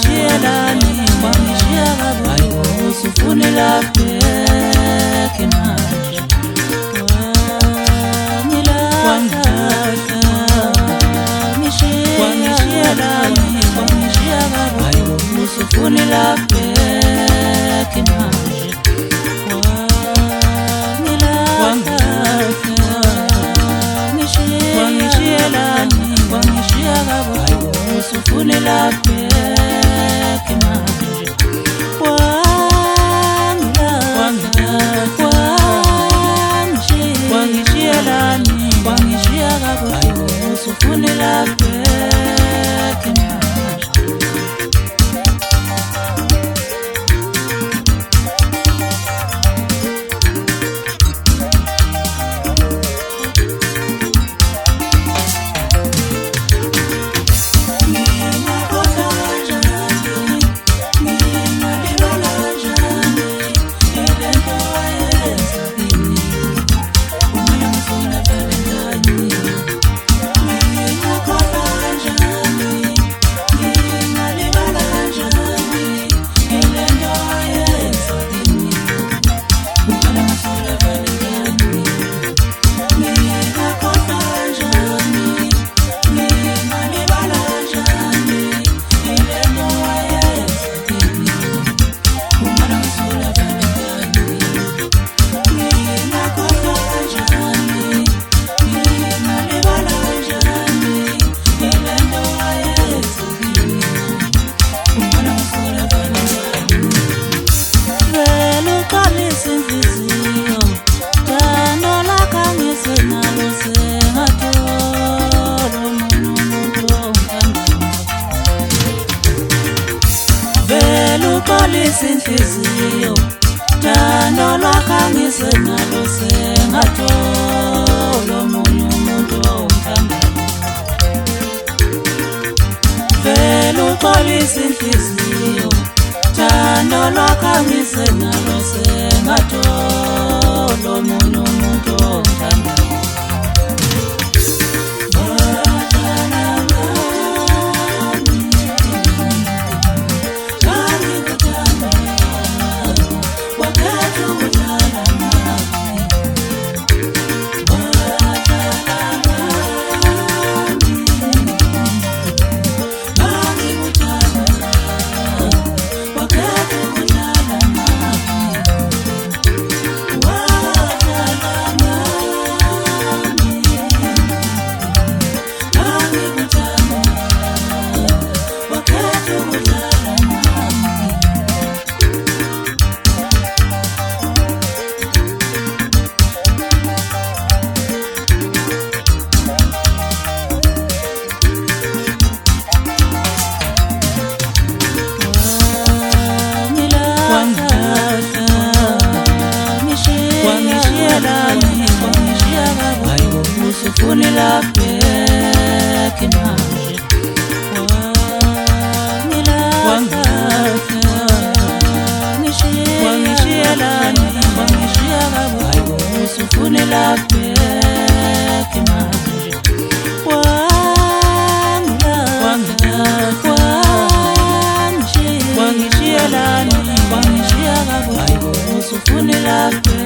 wangishiyelani wangishiya kabuhlungu hayi usufunela bheki manje wangishiyelani wangishiya kabuhlungu hayi usufunela bheki manje wangishiyelani wangishiya kabuhlungu hayi usufunela bheki manje wangishiyelani wangishiya kabuhlungu hayi usufunela bheki manje Inhliziyo thando lwakho ngisenalo sengathola omunye umuntu ongithandayo vele uxolisa inhliziyo thando lwakho ngisenalo sengathola omunye umuntu ongithandayo usufunela bheki manje wangishiyelani wangishiya kabuhlungu hayi usufunela bheki manje wangishiyelani wangishiya kabuhlungu hayi usufunela bheki